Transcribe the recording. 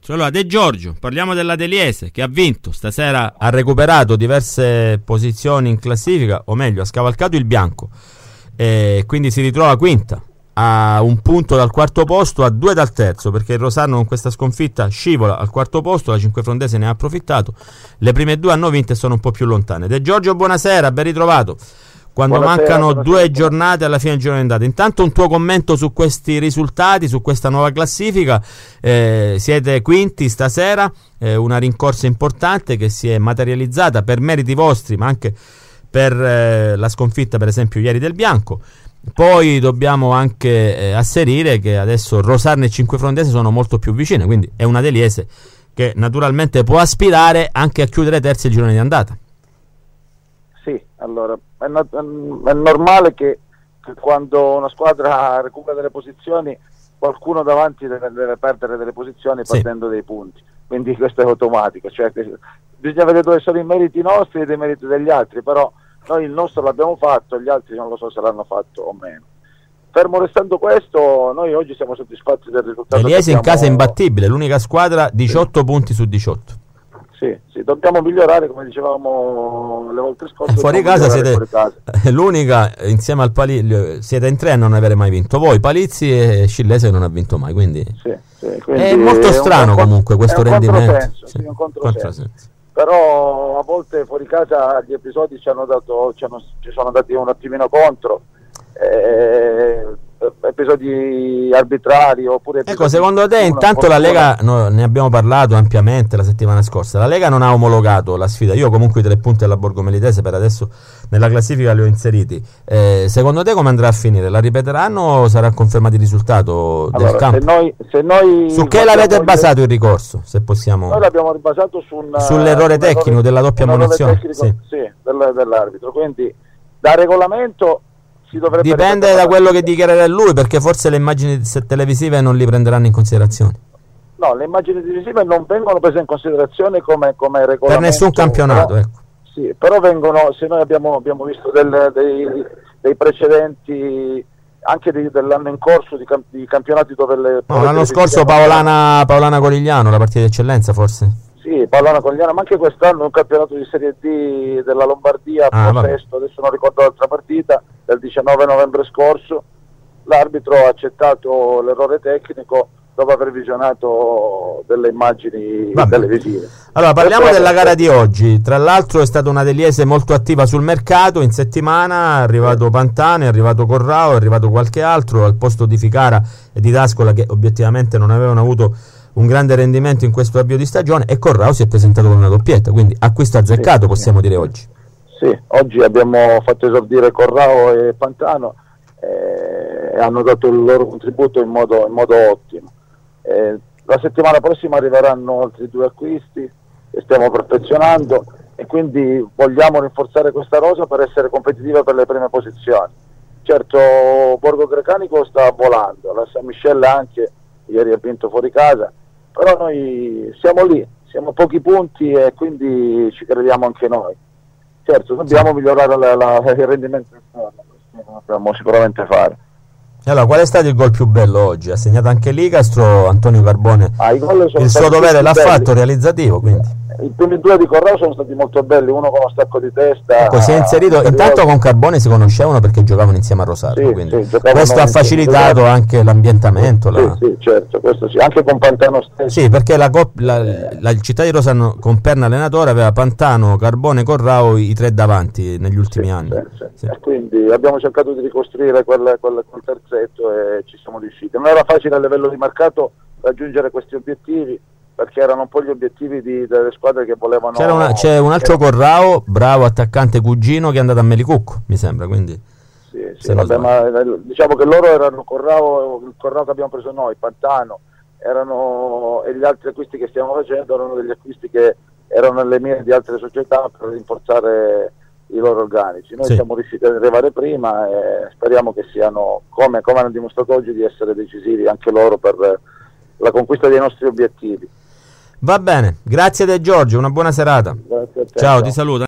4. Allora, De Giorgio, parliamo della Deliese che ha vinto stasera, ha recuperato diverse posizioni in classifica, o meglio ha scavalcato il bianco, quindi si ritrova quinta, a un punto dal quarto posto, a 2 dal terzo, perché il Rosarno con questa sconfitta scivola al quarto posto, la Cinquefrontese ne ha approfittato, le prime 2 hanno vinto e sono un po' più lontane. De Giorgio, buonasera, ben ritrovato. Quando mancano 2 giornate alla fine del girone d'andata, intanto un tuo commento su questi risultati, su questa nuova classifica. Siete quinti stasera, una rincorsa importante che si è materializzata per meriti vostri, ma anche per la sconfitta per esempio ieri del Bianco. Poi dobbiamo anche asserire che adesso Rosarno e Cinquefrontese sono molto più vicine, quindi è una Deliese che naturalmente può aspirare anche a chiudere terzi il girone di andata. Sì, allora è normale che quando una squadra recupera delle posizioni, qualcuno davanti deve perdere delle posizioni perdendo dei punti, quindi questo è automatico, cioè bisogna vedere dove sono i meriti nostri e dei meriti degli altri, però noi il nostro l'abbiamo fatto, gli altri non lo so se l'hanno fatto o meno. Fermo restando questo, noi oggi siamo soddisfatti del risultato. Deliese in casa è imbattibile, l'unica squadra 18 punti su 18. Sì, dobbiamo migliorare, come dicevamo le volte scorse. Fuori casa siete l'unica, insieme al Palizzi, siete in 3 a non avere mai vinto. Voi, Palizzi e Scillese, che non ha vinto mai, quindi quindi è molto strano comunque questo rendimento. È un controsenso. Però a volte fuori casa gli episodi ci sono andati un attimino contro. Episodi arbitrari oppure secondo te intanto la Lega, ne abbiamo parlato ampiamente la settimana scorsa, la Lega non ha omologato la sfida. Io comunque i 3 punti della Borgo Melitese per adesso nella classifica li ho inseriti. Secondo te come andrà a finire? La ripeteranno o sarà confermato il risultato del campo? Se noi su che l'avete basato il ricorso, se possiamo? Noi l'abbiamo basato sull'errore tecnico della doppia ammonizione dell'arbitro, quindi da regolamento dipende da quello che dichiarerà lui, perché forse le immagini televisive non li prenderanno in considerazione. No, le immagini televisive non vengono prese in considerazione come regolamento per nessun campionato, però, sì, però vengono, se noi abbiamo visto dei precedenti anche dell'anno in corso di campionati dove l'anno scorso Paolana Corigliano, la partita d'eccellenza forse. Sì, Paolana Corigliano, ma anche quest'anno un campionato di Serie D della Lombardia, adesso non ricordo l'altra partita, del 19 novembre scorso, l'arbitro ha accettato l'errore tecnico dopo aver visionato delle immagini televisive. Allora parliamo della gara di oggi. Tra l'altro è stata una Deliese molto attiva sul mercato, in settimana è arrivato Pantano, è arrivato Corrao, è arrivato qualche altro al posto di Ficara e di D'Ascola, che obiettivamente non avevano avuto un grande rendimento in questo avvio di stagione, e Corrao si è presentato con una doppietta, quindi acquisto azzeccato possiamo dire oggi. Sì, oggi abbiamo fatto esordire Corrao e Pantano e hanno dato il loro contributo in modo ottimo. La settimana prossima arriveranno altri 2 acquisti che stiamo perfezionando e quindi vogliamo rinforzare questa rosa per essere competitiva per le prime posizioni. Certo, Borgo Grecanico sta volando, la San Michele anche, ieri ha vinto fuori casa, però noi siamo lì, siamo a pochi punti e quindi ci crediamo anche noi. Certo, dobbiamo migliorare il rendimento esterno, questo dobbiamo sicuramente fare. E allora, qual è stato il gol più bello oggi? Ha segnato anche l'Icastro, Antonio Carbone, il suo dovere l'ha fatto, realizzativo, quindi. I primi 2 di Corrao sono stati molto belli, uno con lo stacco di testa. Ecco, si è inserito, intanto con Carbone si conoscevano perché giocavano insieme a Rosario, quindi questo ha facilitato anche l'ambientamento. Sì, certo, questo sì, anche con Pantano stesso. Sì, perché la città di Rosarno con Perna allenatore aveva Pantano, Carbone, Corrao i 3 davanti negli ultimi anni. Sì. E quindi abbiamo cercato di ricostruire quel terzetto e ci siamo riusciti. Non era facile a livello di mercato raggiungere questi obiettivi, perché erano un po' gli obiettivi delle squadre che volevano. C'è un altro Corrao, bravo attaccante cugino, che è andato a Melicucco, mi sembra, quindi. Sì, vabbè, ma diciamo che loro erano il Corrao che abbiamo preso noi, Pantano, e gli altri acquisti che stiamo facendo erano degli acquisti che erano nelle mire di altre società per rinforzare i loro organici. Noi siamo riusciti ad arrivare prima e speriamo che siano, come hanno dimostrato oggi, di essere decisivi anche loro per la conquista dei nostri obiettivi. Va bene, grazie De Giorgio, una buona serata. Grazie a te, ciao, ti saluto.